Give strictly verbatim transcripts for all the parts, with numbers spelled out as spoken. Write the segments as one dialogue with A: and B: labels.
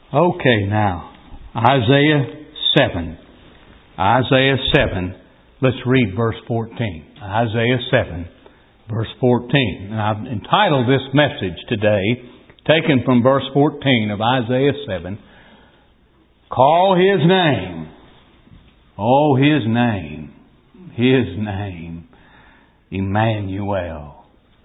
A: Okay, now, Isaiah seven. Isaiah seven. Let's read verse fourteen. Isaiah seven, verse fourteen. And I've entitled this message today, taken from verse fourteen of Isaiah seven, Call His Name. Oh, His name. His name. Emmanuel.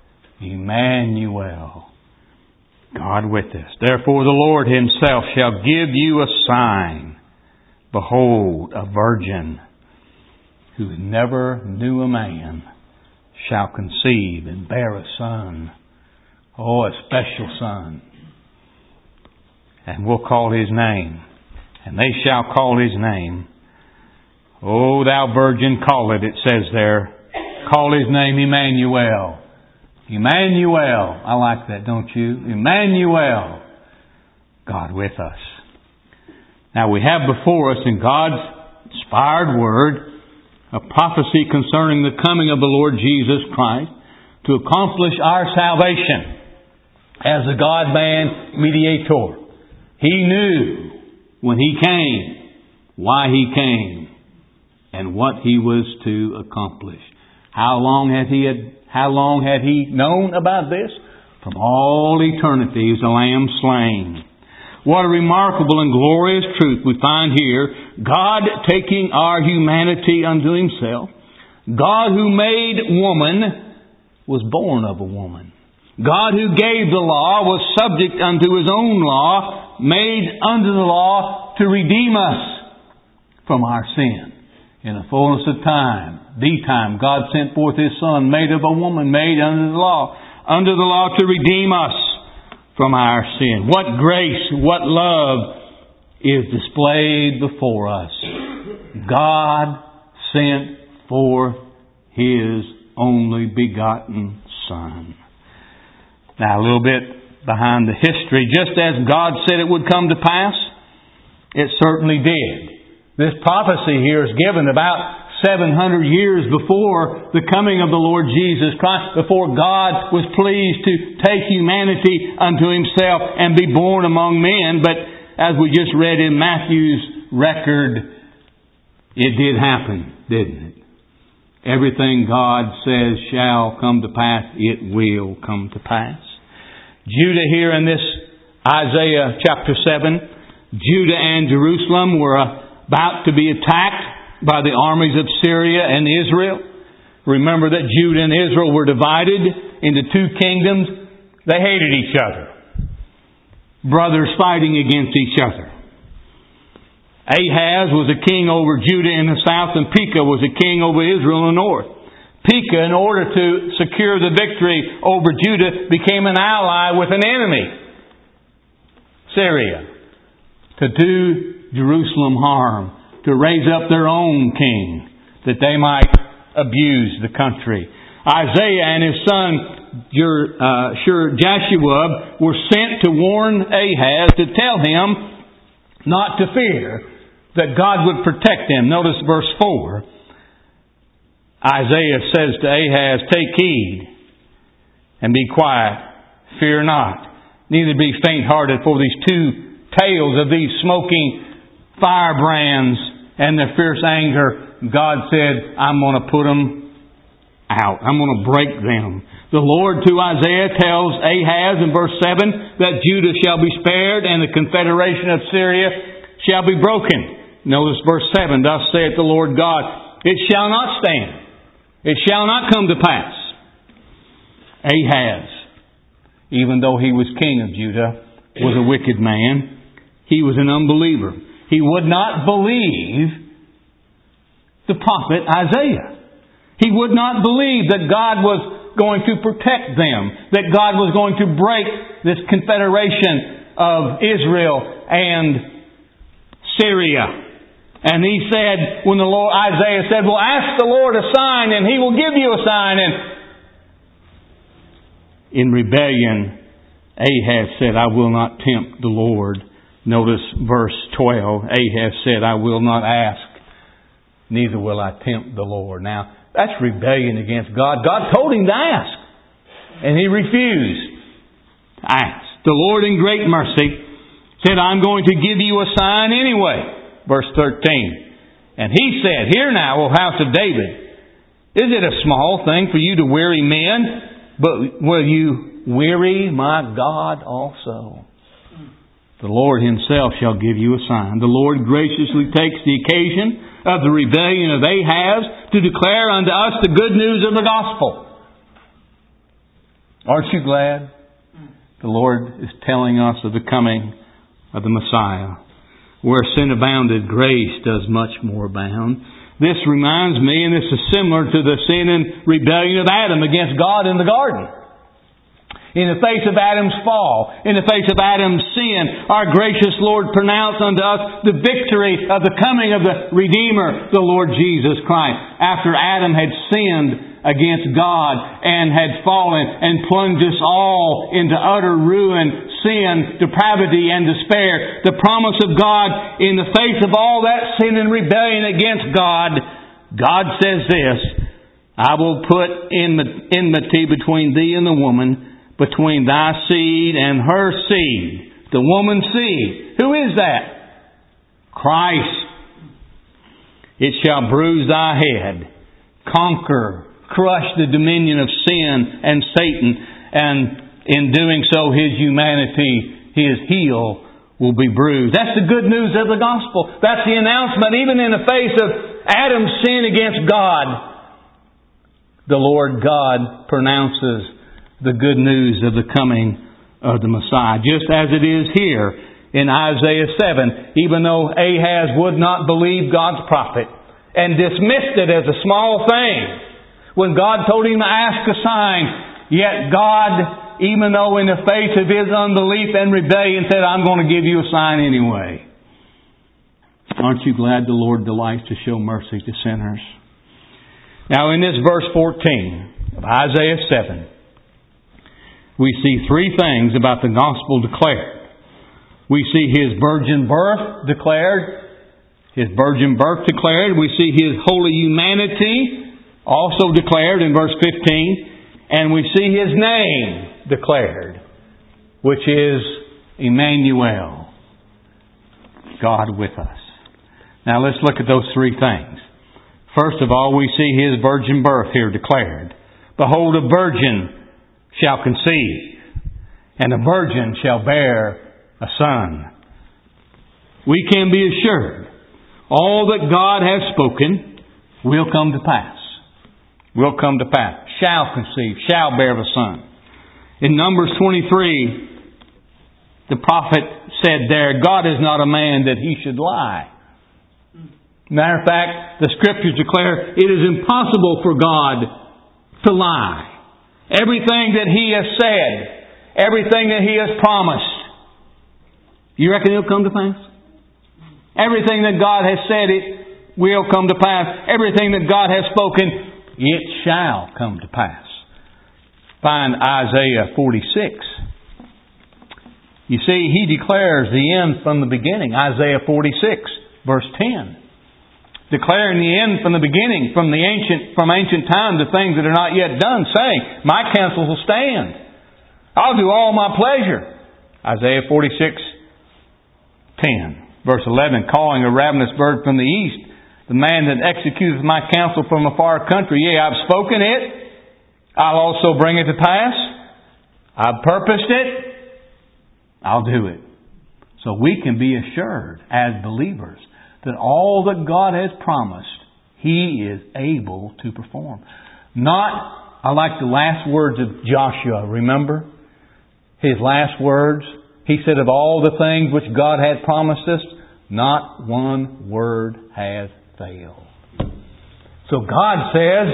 A: Emmanuel. God with us. Therefore the Lord Himself shall give you a sign. Behold, a virgin who never knew a man shall conceive and bear a son. Oh, a special son. And we'll call His name. And they shall call His name. O thou virgin, call it, it says there. Call His name Emmanuel. Emmanuel. I like that, don't you? Emmanuel. God with us. Now we have before us in God's inspired Word a prophecy concerning the coming of the Lord Jesus Christ to accomplish our salvation as a God-man mediator. He knew when He came, why He came, and what He was to accomplish. How long had He had, how long had He known about this? From all eternity is the Lamb slain. What a remarkable and glorious truth we find here. God taking our humanity unto Himself. God who made woman was born of a woman. God who gave the law was subject unto His own law, made under the law to redeem us from our sin. In the fullness of time, the time, God sent forth His Son, made of a woman, made under the law, under the law to redeem us from our sin. What grace, what love is displayed before us. God sent forth His only begotten Son. Now a little bit behind the history. Just as God said it would come to pass, it certainly did. This prophecy here is given about seven hundred years before the coming of the Lord Jesus Christ, before God was pleased to take humanity unto Himself and be born among men. But as we just read in Matthew's record, it did happen, didn't it? Everything God says shall come to pass, it will come to pass. Judah here in this Isaiah chapter seven, Judah and Jerusalem were about to be attacked by the armies of Syria and Israel. Remember that Judah and Israel were divided into two kingdoms. They hated each other. Brothers fighting against each other. Ahaz was a king over Judah in the south, and Pekah was a king over Israel in the north. Pekah, in order to secure the victory over Judah, became an ally with an enemy, Syria, to do Jerusalem harm, to raise up their own king, that they might abuse the country. Isaiah and his son uh, Joshua were sent to warn Ahaz, to tell him not to fear, that God would protect them. Notice verse four. Isaiah says to Ahaz, take heed and be quiet, fear not, neither be faint-hearted, for these two tales of these smoking firebrands and their fierce anger, God said, I'm going to put them out. I'm going to break them. The Lord to Isaiah tells Ahaz in verse seven that Judah shall be spared and the confederation of Syria shall be broken. Notice verse seven, thus saith the Lord God, it shall not stand. It shall not come to pass. Ahaz, even though he was king of Judah, was a wicked man. He was an unbeliever. He would not believe the prophet Isaiah. He would not believe that God was going to protect them, that God was going to break this confederation of Israel and Syria. And he said, when the Lord, Isaiah said, well, ask the Lord a sign and He will give you a sign. And in rebellion, Ahaz said, I will not tempt the Lord. Notice verse twelve. Ahaz said, I will not ask, neither will I tempt the Lord. Now, that's rebellion against God. God told him to ask, and he refused to ask. The Lord in great mercy said, I'm going to give you a sign anyway. Verse thirteen. And He said, Hear now, O house of David, is it a small thing for you to weary men? But will you weary my God also? The Lord Himself shall give you a sign. The Lord graciously takes the occasion of the rebellion of Ahaz to declare unto us the good news of the gospel. Aren't you glad? The Lord is telling us of the coming of the Messiah. Where sin abounded, grace does much more abound. This reminds me, and this is similar to the sin and rebellion of Adam against God in the garden. In the face of Adam's fall, in the face of Adam's sin, our gracious Lord pronounced unto us the victory of the coming of the Redeemer, the Lord Jesus Christ. After Adam had sinned against God and had fallen and plunged us all into utter ruin, sin, depravity, and despair, the promise of God in the face of all that sin and rebellion against God, God says this, I will put enmity between thee and the woman, between thy seed and her seed. The woman's seed. Who is that? Christ. It shall bruise thy head, conquer, crush the dominion of sin and Satan, and in doing so His humanity, His heel will be bruised. That's the good news of the gospel. That's the announcement. Even in the face of Adam's sin against God, the Lord God pronounces the good news of the coming of the Messiah. Just as it is here in Isaiah seven, even though Ahaz would not believe God's prophet and dismissed it as a small thing, when God told him to ask a sign, yet God, even though in the face of his unbelief and rebellion, said, I'm going to give you a sign anyway. Aren't you glad the Lord delights to show mercy to sinners? Now in this verse fourteen of Isaiah seven, we see three things about the gospel declared. We see His virgin birth declared. His virgin birth declared. We see His holy humanity also declared in verse fifteen. And we see His name declared, which is Emmanuel, God with us. Now let's look at those three things. First of all, we see His virgin birth here declared. Behold, a virgin shall conceive, and a virgin shall bear a son. We can be assured all that God has spoken will come to pass. Will come to pass. Shall conceive, shall bear a son. In Numbers twenty-three, the prophet said there, God is not a man that He should lie. Matter of fact, the Scriptures declare it is impossible for God to lie. Everything that He has said, everything that He has promised, you reckon it'll come to pass? Everything that God has said, it will come to pass. Everything that God has spoken, it shall come to pass. Find Isaiah forty-six. You see, He declares the end from the beginning. Isaiah forty-six, verse ten. Declaring the end from the beginning, from the ancient, from ancient time, the things that are not yet done, saying, my counsel will stand. I'll do all my pleasure. Isaiah forty-six, ten. Verse eleven, calling a ravenous bird from the east, the man that executeth my counsel from a far country. Yea, I've spoken it. I'll also bring it to pass. I've purposed it. I'll do it. So we can be assured as believers that all that God has promised, He is able to perform. Not, I like the last words of Joshua, remember? His last words. He said, of all the things which God had promised us, not one word has failed. So God says,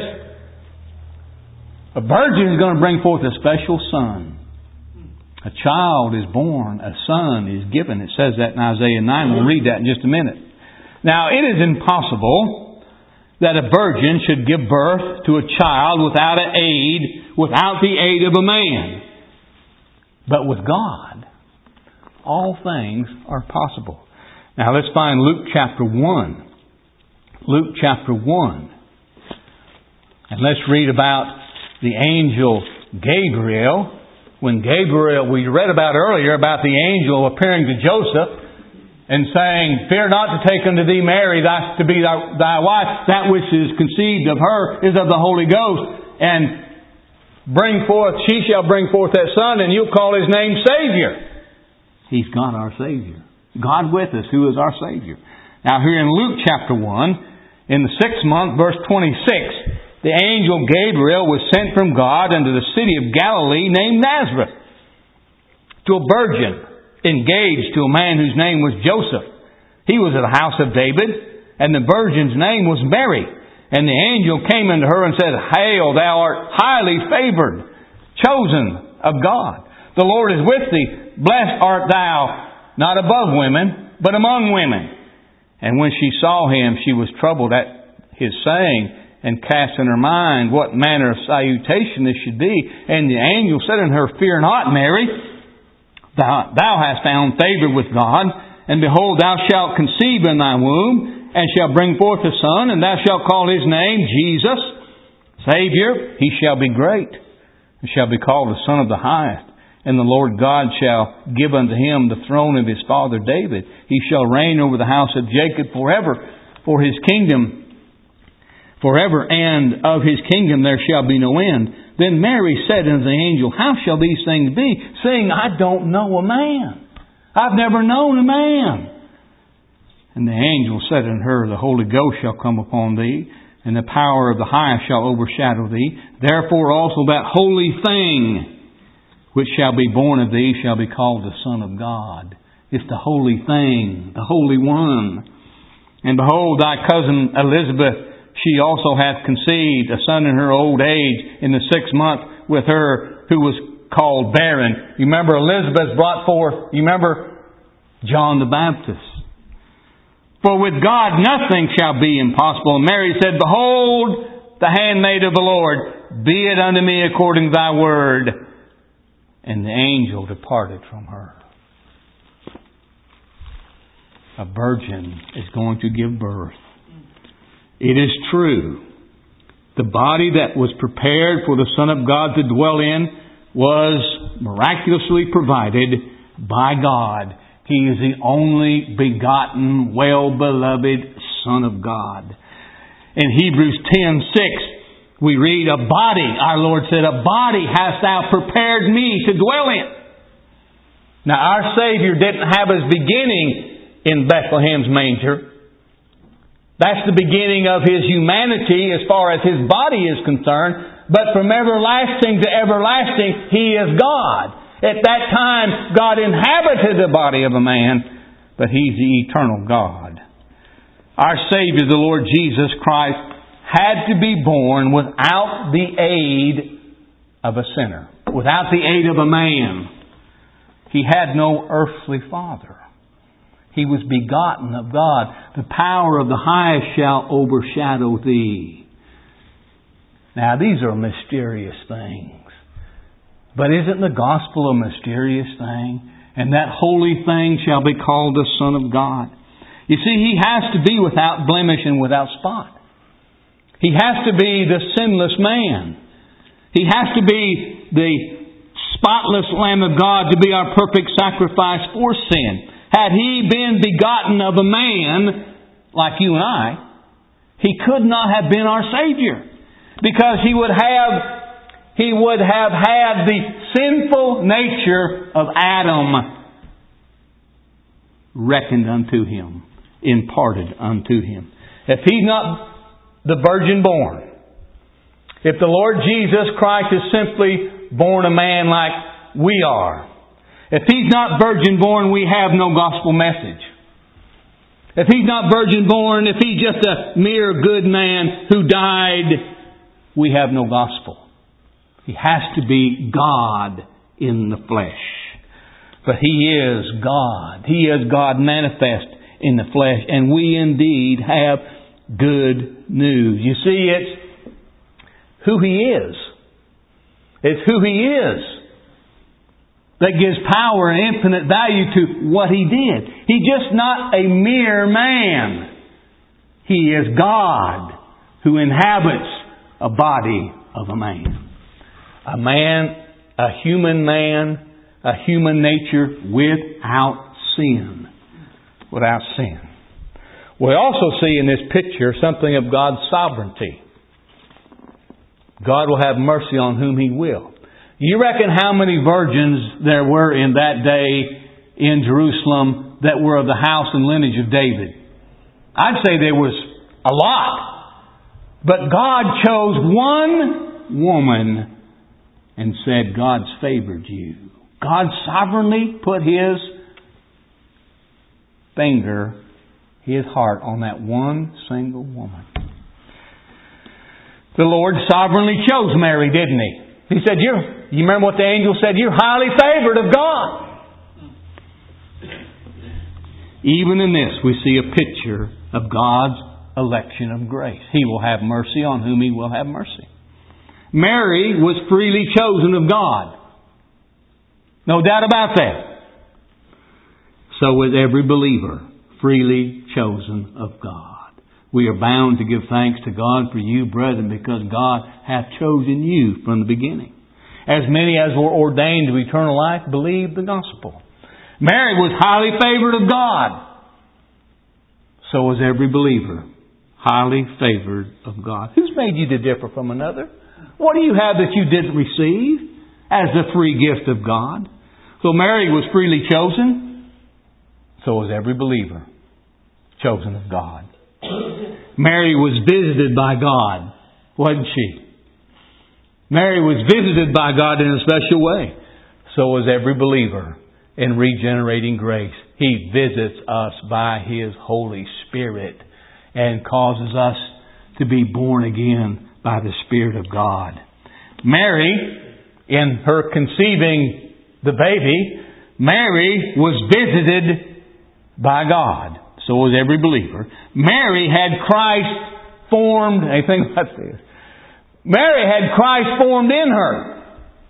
A: a virgin is going to bring forth a special son. A child is born, a son is given. It says that in Isaiah nine. We'll read that in just a minute. Now, it is impossible that a virgin should give birth to a child without an aid, without the aid of a man. But with God, all things are possible. Now, let's find Luke chapter one. Luke chapter one. And let's read about the angel Gabriel when Gabriel, we read about earlier about the angel appearing to Joseph and saying, "Fear not to take unto thee Mary thy, to be thy, thy wife. That which is conceived of her is of the Holy Ghost. And bring forth, she shall bring forth that son, and you'll call his name Savior." He's God our Savior. God with us, who is our Savior. Now here in Luke chapter one, in the sixth month, verse twenty-six, the angel Gabriel was sent from God unto the city of Galilee named Nazareth, to a virgin engaged to a man whose name was Joseph. He was of the house of David, and the virgin's name was Mary. And the angel came unto her and said, "Hail, thou art highly favored, chosen of God. The Lord is with thee. Blessed art thou, not above women, but among women." And when she saw him, she was troubled at his saying, and cast in her mind what manner of salutation this should be. And the angel said unto her, "Fear not, Mary. Thou, thou hast found favor with God. And behold, thou shalt conceive in thy womb, and shalt bring forth a son, and thou shalt call his name Jesus, Savior. He shall be great, and shall be called the Son of the Highest. And the Lord God shall give unto him the throne of his father David. He shall reign over the house of Jacob forever. For his kingdom forever, and of his kingdom there shall be no end." Then Mary said unto the angel, "How shall these things be, seeing I don't know a man? I've never known a man." And the angel said unto her, "The Holy Ghost shall come upon thee, and the power of the Highest shall overshadow thee. Therefore also that holy thing which shall be born of thee shall be called the Son of God." It's the holy thing, the Holy One. "And behold, thy cousin Elizabeth, she also hath conceived a son in her old age, in the sixth month with her who was called barren." You remember Elizabeth brought forth, you remember John the Baptist. "For with God nothing shall be impossible." And Mary said, "Behold, the handmaid of the Lord, be it unto me according to thy word." And the angel departed from her. A virgin is going to give birth. It is true. The body that was prepared for the Son of God to dwell in was miraculously provided by God. He is the only begotten, well-beloved Son of God. In Hebrews ten six, we read, "A body," our Lord said, "a body hast thou prepared me to dwell in." Now our Savior didn't have his beginning in Bethlehem's manger. That's the beginning of his humanity as far as his body is concerned. But from everlasting to everlasting, he is God. At that time, God inhabited the body of a man, but he's the eternal God. Our Savior, the Lord Jesus Christ, had to be born without the aid of a sinner, without the aid of a man. He had no earthly father. He was begotten of God. The power of the Highest shall overshadow thee. Now, these are mysterious things. But isn't the gospel a mysterious thing? And that holy thing shall be called the Son of God. You see, He has to be without blemish and without spot. He has to be the sinless man. He has to be the spotless Lamb of God to be our perfect sacrifice for sin. Had He been begotten of a man like you and I, He could not have been our Savior. Because He would have, He would have had the sinful nature of Adam reckoned unto Him, imparted unto Him. If He's not the virgin born, if the Lord Jesus Christ is simply born a man like we are, if He's not virgin born, we have no gospel message. If He's not virgin born, if He's just a mere good man who died, we have no gospel. He has to be God in the flesh. But He is God. He is God manifest in the flesh. And we indeed have good news. You see, it's who He is. It's who He is that gives power and infinite value to what He did. He's just not a mere man. He is God who inhabits a body of a man. A man a human man, a human nature without sin. Without sin. We also see in this picture something of God's sovereignty. God will have mercy on whom He will. You reckon how many virgins there were in that day in Jerusalem that were of the house and lineage of David? I'd say there was a lot. But God chose one woman and said, God's favored you. God sovereignly put His finger, His heart on that one single woman. The Lord sovereignly chose Mary, didn't He? He said, you're, you remember what the angel said? You're highly favored of God. Even in this, we see a picture of God's election of grace. He will have mercy on whom He will have mercy. Mary was freely chosen of God. No doubt about that. So was every believer freely chosen of God. We are bound to give thanks to God for you, brethren, because God hath chosen you from the beginning. As many as were ordained to eternal life believed the gospel. Mary was highly favored of God. So was every believer highly favored of God. Who's made you to differ from another? What do you have that you didn't receive as the free gift of God? So Mary was freely chosen. So was every believer chosen of God. Mary was visited by God, wasn't she? Mary was visited by God in a special way. So was every believer in regenerating grace. He visits us by His Holy Spirit and causes us to be born again by the Spirit of God. Mary, in her conceiving the baby, Mary was visited by God. So was every believer. Mary had Christ formed. Hey, think about this. Mary had Christ formed in her.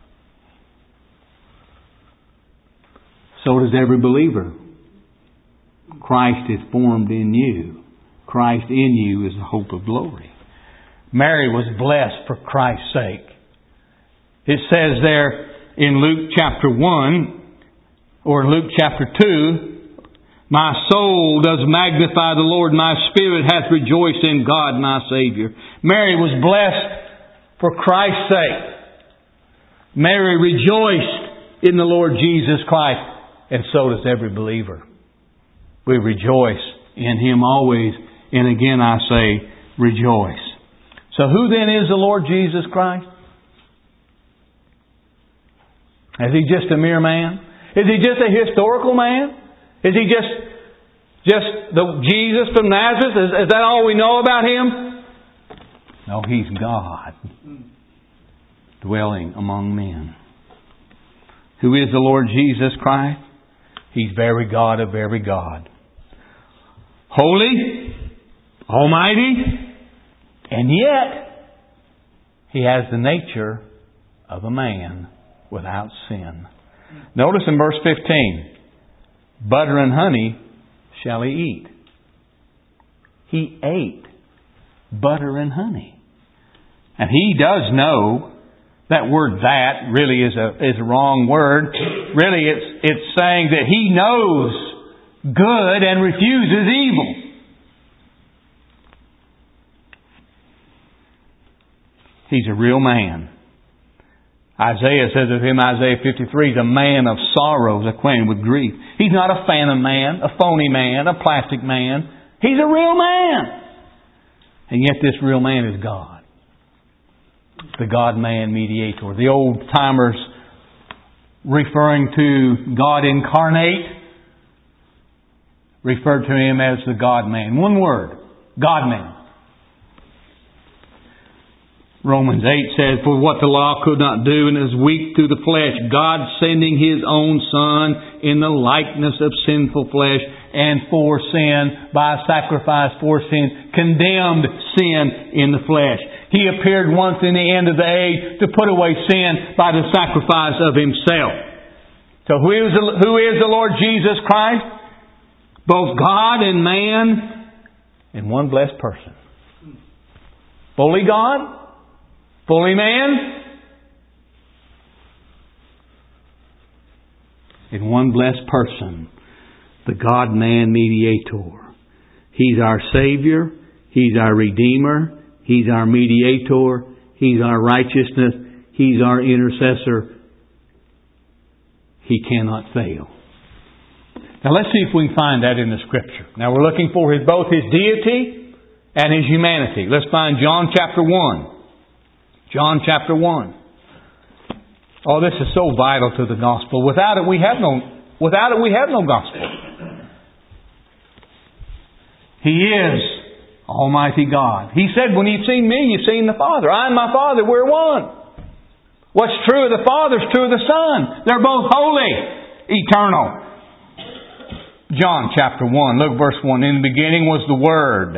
A: So does every believer. Christ is formed in you. Christ in you is the hope of glory. Mary was blessed for Christ's sake. It says there in Luke chapter one, or Luke chapter two, my soul does magnify the Lord, my spirit hath rejoiced in God my Savior. Mary was blessed for Christ's sake. Mary rejoiced in the Lord Jesus Christ. And so does every believer. We rejoice in Him always. And again I say, rejoice. So who then is the Lord Jesus Christ? Is He just a mere man? Is He just a historical man? Is He just just the Jesus from Nazareth? Is, is that all we know about Him? No, He's God dwelling among men. Who is the Lord Jesus Christ? He's very God of every God. Holy, almighty, and yet He has the nature of a man without sin. Notice in verse fifteen, butter and honey shall He eat. He ate butter and honey. And He does know that word "that" really is a is a wrong word. Really it's it's saying that He knows good and refuses evil. He's a real man. Isaiah says of Him, Isaiah fifty-three, He's a man of sorrows, acquainted with grief. He's not a phantom man, a phony man, a plastic man. He's a real man. And yet this real man is God. The God-man mediator. The old-timers referring to God incarnate referred to Him as the God-man. One word, God-man. Romans eight says, for what the law could not do and is weak through the flesh, God sending His own Son in the likeness of sinful flesh and for sin, by sacrifice for sin, condemned sin in the flesh. He appeared once in the end of the age to put away sin by the sacrifice of Himself. So who is the, who is the Lord Jesus Christ? Both God and man in one blessed person. Fully God, fully man, in one blessed person, the God-man mediator. He's our Savior. He's our Redeemer. He's our mediator. He's our righteousness. He's our intercessor. He cannot fail. Now let's see if we can find that in the Scripture. Now we're looking for his, both His deity and His humanity. Let's find John chapter one. John chapter one. Oh, this is so vital to the gospel. Without it we have no, without it we have no gospel. He is Almighty God. He said, when you've seen me, you've seen the Father. I and my Father, we're one. What's true of the Father is true of the Son. They're both holy, eternal. John chapter one, look verse one. In the beginning was the Word.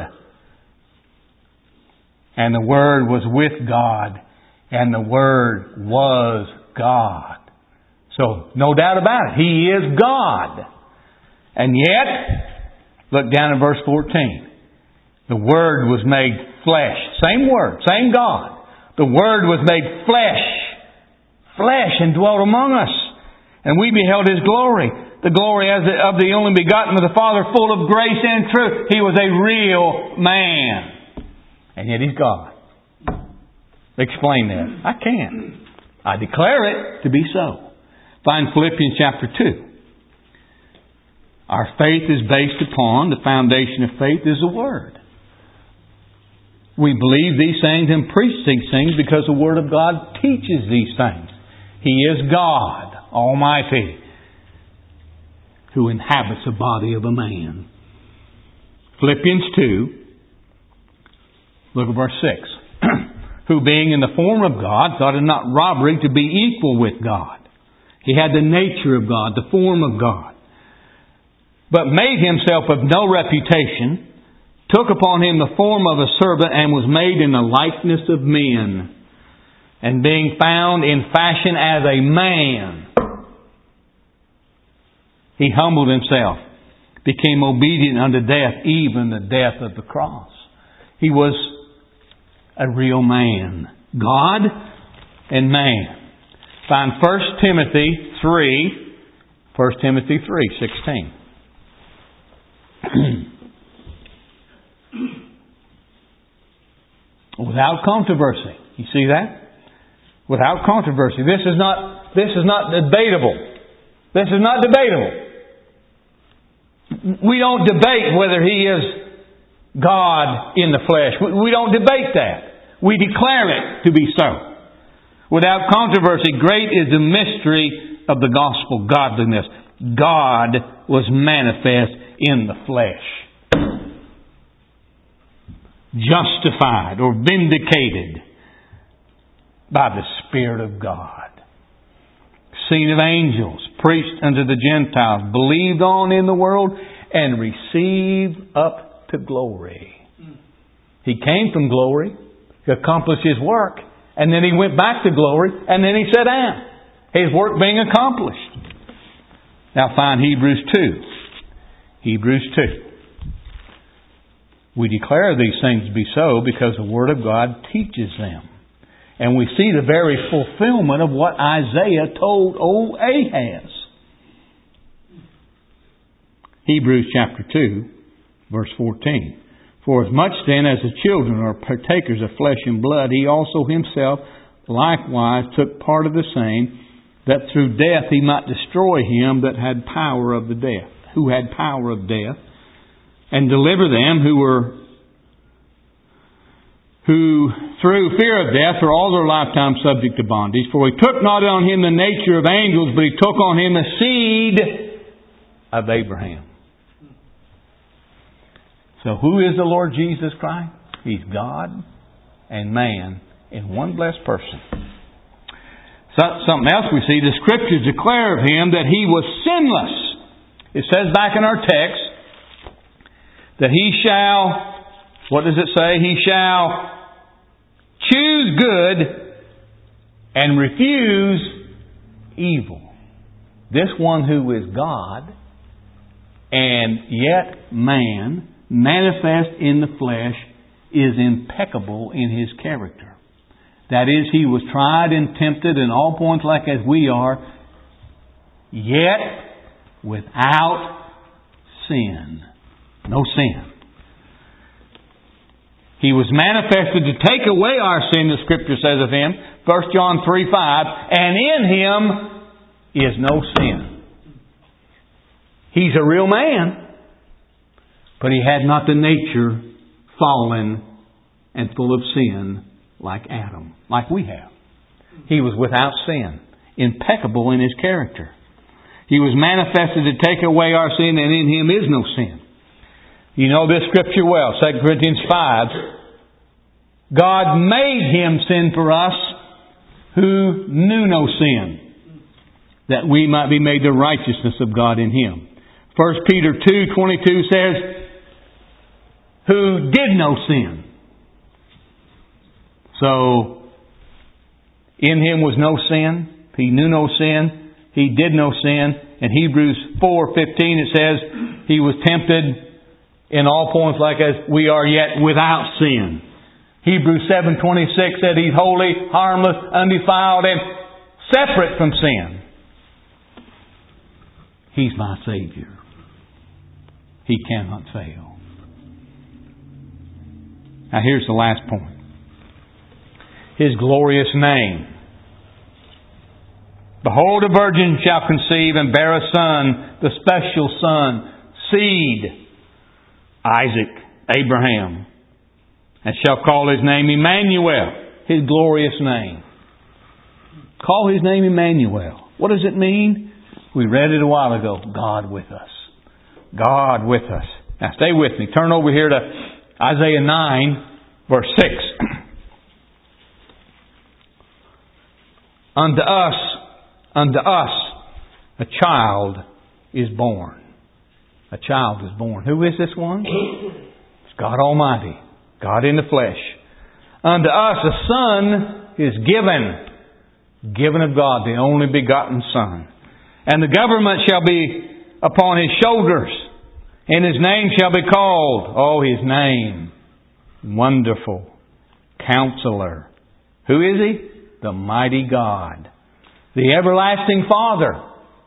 A: And the Word was with God. And the Word was God. So, no doubt about it. He is God. And yet, look down in verse fourteen. The Word was made flesh. Same Word, same God. The Word was made flesh. Flesh and dwelt among us. And we beheld His glory. The glory as of the only begotten of the Father, full of grace and truth. He was a real man. And yet He's God. Explain that. I can't. I declare it to be so. Find Philippians chapter two. Our faith is based upon, the foundation of faith is the Word. We believe these things and preach these things because the Word of God teaches these things. He is God Almighty, who inhabits the body of a man. Philippians two, look at verse six. Who being in the form of God, thought it not robbery to be equal with God. He had the nature of God, the form of God. But made Himself of no reputation, took upon Him the form of a servant, and was made in the likeness of men. And being found in fashion as a man, He humbled Himself, became obedient unto death, even the death of the cross. He was a real man. God and man. Find First Timothy three. First Timothy three, sixteen. Without controversy. You see that? Without controversy. This is not, this is not debatable. This is not debatable. We don't debate whether He is God in the flesh. We don't debate that. We declare it to be so. Without controversy, great is the mystery of the gospel, godliness. God was manifest in the flesh. Justified or vindicated by the Spirit of God. Seen of angels, preached unto the Gentiles, believed on in the world, and received up to glory. He came from glory, He accomplished His work, and then He went back to glory, and then He sat down. His work being accomplished. Now find Hebrews two. Hebrews two. We declare these things to be so because the Word of God teaches them. And we see the very fulfillment of what Isaiah told old Ahaz. Hebrews chapter two. Verse fourteen. For as much then as the children are partakers of flesh and blood, He also Himself likewise took part of the same, that through death He might destroy him that had power of the death, who had power of death, and deliver them who were who through fear of death were all their lifetime subject to bondage. For He took not on Him the nature of angels, but He took on Him the seed of Abraham. So who is the Lord Jesus Christ? He's God and man in one blessed person. So, something else we see, the Scriptures declare of Him that He was sinless. It says back in our text that He shall, what does it say? He shall choose good and refuse evil. This one who is God and yet man, manifest in the flesh, is impeccable in His character. That is, He was tried and tempted in all points like as we are, yet without sin. No sin. He was manifested to take away our sin, the Scripture says of Him. First John three five. And in Him is no sin. He's a real man, but He had not the nature fallen and full of sin like Adam, like we have. He was without sin, impeccable in His character. He was manifested to take away our sin, and in Him is no sin. You know this Scripture well, Second Corinthians five. God made Him sin for us who knew no sin, that we might be made the righteousness of God in Him. First Peter two twenty-two says, who did no sin. So, in Him was no sin. He knew no sin. He did no sin. In Hebrews four fifteen it says, He was tempted in all points like as we are, yet without sin. Hebrews seven twenty-six said He's holy, harmless, undefiled, and separate from sin. He's my Savior. He cannot fail. Now here's the last point. His glorious name. Behold, a virgin shall conceive and bear a son, the special son, seed, Isaac, Abraham, and shall call his name Emmanuel, His glorious name. Call His name Emmanuel. What does it mean? We read it a while ago. God with us. God with us. Now stay with me. Turn over here to Isaiah nine, verse six. Unto us, unto us, a child is born. A child is born. Who is this one? It's God Almighty. God in the flesh. Unto us a Son is given. Given of God, the only begotten Son. And the government shall be upon His shoulders. And His name shall be called. Oh, His name. Wonderful. Counselor. Who is He? The mighty God. The everlasting Father.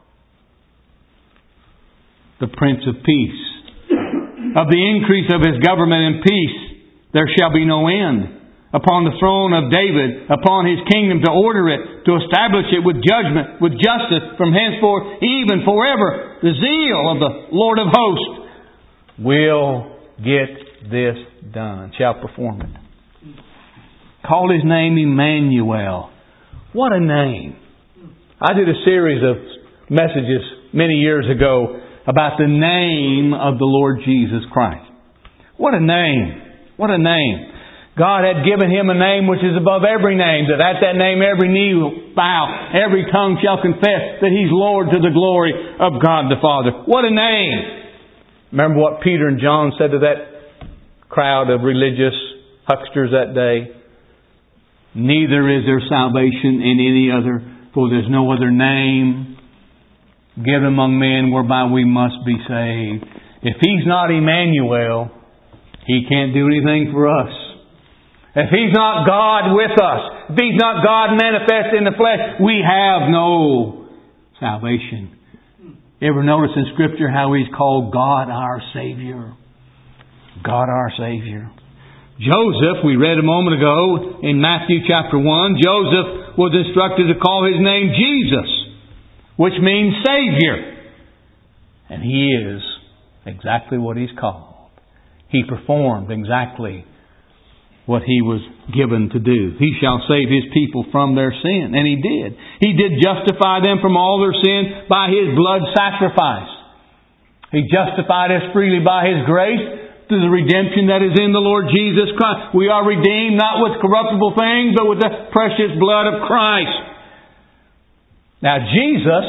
A: The Prince of Peace. Of the increase of His government and peace there shall be no end. Upon the throne of David, upon His kingdom, to order it, to establish it with judgment, with justice, from henceforth, even forever. The zeal of the Lord of hosts will get this done, shall perform it. Call His name Emmanuel. What a name. I did a series of messages many years ago about the name of the Lord Jesus Christ. What a name. What a name. God had given Him a name which is above every name, that at that name every knee will bow, every tongue shall confess that He's Lord, to the glory of God the Father. What a name! Remember what Peter and John said to that crowd of religious hucksters that day? Neither is there salvation in any other, for there's no other name given among men whereby we must be saved. If He's not Emmanuel, He can't do anything for us. If He's not God with us, if He's not God manifest in the flesh, we have no salvation. Ever notice in Scripture how He's called God our Savior? God our Savior. Joseph, we read a moment ago in Matthew chapter one, Joseph was instructed to call his name Jesus, which means Savior. And he is exactly what he's called. He performed exactly what he was given to do. He shall save His people from their sin. And He did. He did justify them from all their sin by His blood sacrifice. He justified us freely by His grace through the redemption that is in the Lord Jesus Christ. We are redeemed not with corruptible things, but with the precious blood of Christ. Now Jesus,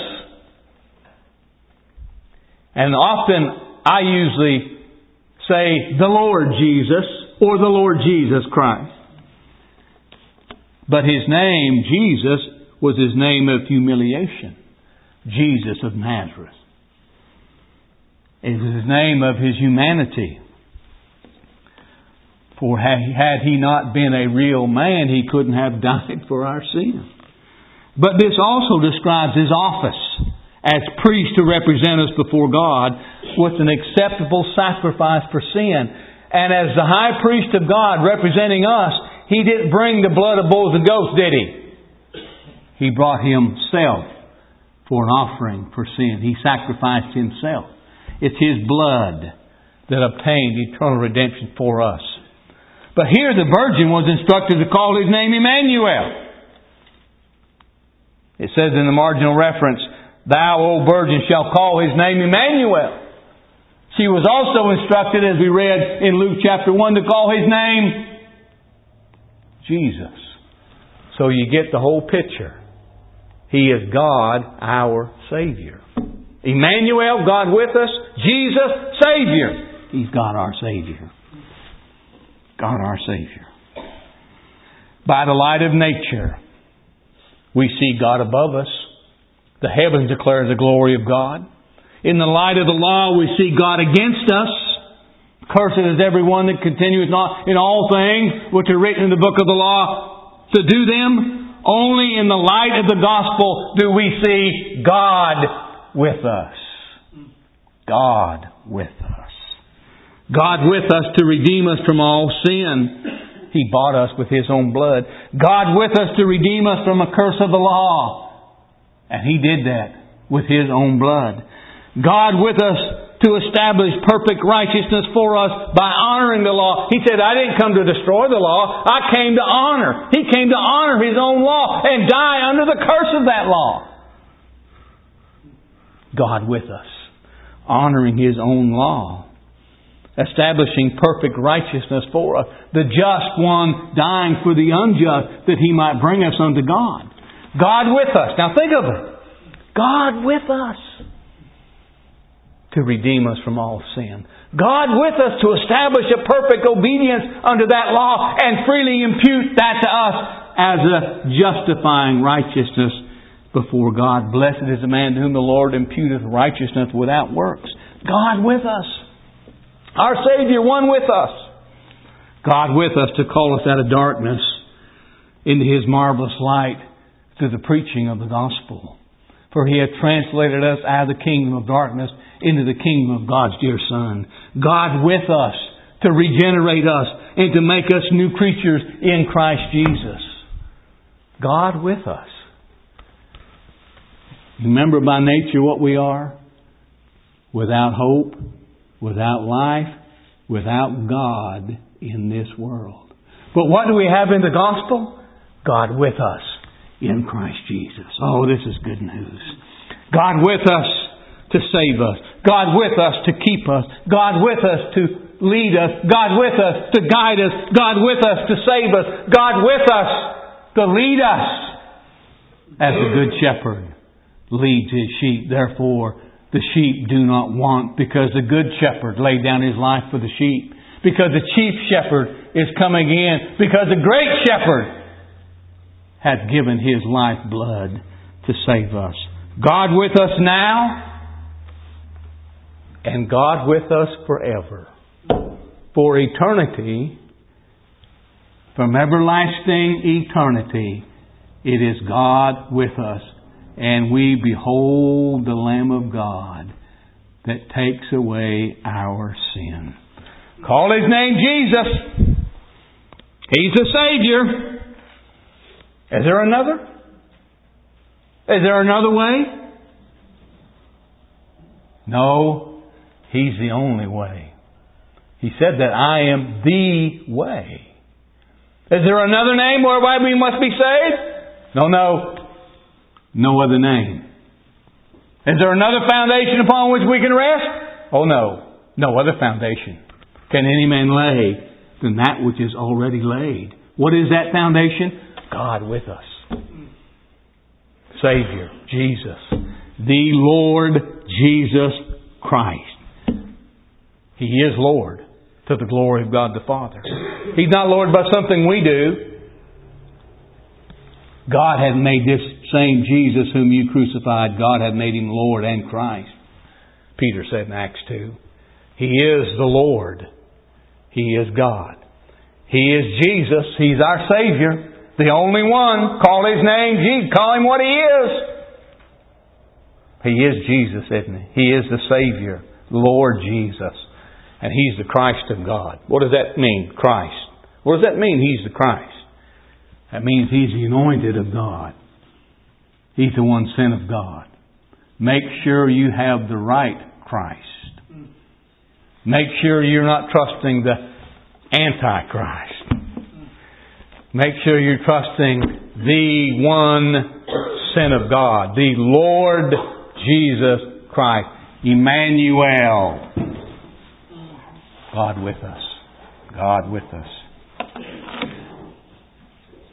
A: and often I usually say the Lord Jesus, or the Lord Jesus Christ. But His name, Jesus, was His name of humiliation. Jesus of Nazareth. It was His name of His humanity. For had He not been a real man, He couldn't have died for our sin. But this also describes His office as priest to represent us before God, was an acceptable sacrifice for sin. And as the high priest of God representing us, He didn't bring the blood of bulls and goats, did He? He brought Himself for an offering for sin. He sacrificed Himself. It's His blood that obtained eternal redemption for us. But here the virgin was instructed to call His name Emmanuel. It says in the marginal reference, Thou, O virgin, shalt call His name Emmanuel. She was also instructed, as we read in Luke chapter one, to call His name Jesus. So you get the whole picture. He is God, our Savior. Emmanuel, God with us. Jesus, Savior. He's God our Savior. God our Savior. By the light of nature, we see God above us. The heavens declare the glory of God. In the light of the law, we see God against us. Cursed is everyone that continueth not in all things which are written in the book of the law to do them. Only in the light of the gospel do we see God with us. God with us. God with us to redeem us from all sin. He bought us with His own blood. God with us to redeem us from the curse of the law. And He did that with His own blood. God with us to establish perfect righteousness for us by honoring the law. He said, I didn't come to destroy the law. I came to honor. He came to honor His own law and die under the curse of that law. God with us, honoring His own law. Establishing perfect righteousness for us. The just one dying for the unjust that He might bring us unto God. God with us. Now think of it. God with us to redeem us from all sin. God with us to establish a perfect obedience unto that law and freely impute that to us as a justifying righteousness before God. Blessed is the man to whom the Lord imputeth righteousness without works. God with us. Our Savior, one with us. God with us to call us out of darkness into His marvelous light through the preaching of the gospel. For He hath translated us out of the kingdom of darkness into the kingdom of God's dear Son. God with us to regenerate us and to make us new creatures in Christ Jesus. God with us. Remember by nature what we are? Without hope, without life, without God in this world. But what do we have in the gospel? God with us in Christ Jesus. Oh, this is good news. God with us to save us. God with us to keep us. God with us to lead us. God with us to guide us. God with us to save us. God with us to lead us. As the good shepherd leads His sheep. Therefore, the sheep do not want, because the good shepherd laid down His life for the sheep. Because the chief shepherd is coming in. Because the great shepherd hath given His life blood to save us. God with us now, and God with us forever. For eternity, from everlasting eternity, it is God with us. And we behold the Lamb of God that takes away our sin. Call His name Jesus. He's the Savior. Is there another? Is there another way? No, He's the only way. He said that I am the way. Is there another name whereby we must be saved? No, no. No other name. Is there another foundation upon which we can rest? Oh no. No other foundation can any man lay than that which is already laid. What is that foundation? God with us. Savior, Jesus. The Lord Jesus Christ. He is Lord to the glory of God the Father. He's not Lord by something we do. God hath made this same Jesus whom you crucified, God hath made Him Lord and Christ. Peter said in Acts two. He is the Lord. He is God. He is Jesus. He's our Savior. The only one. Call His name Jesus. Call Him what He is. He is Jesus, isn't He? He is the Savior, Lord Jesus. And He's the Christ of God. What does that mean, Christ? What does that mean, He's the Christ? That means He's the anointed of God. He's the one sent of God. Make sure you have the right Christ. Make sure you're not trusting the Antichrist. Make sure you're trusting the one sent of God, the Lord Jesus Christ, Emmanuel. God with us. God with us.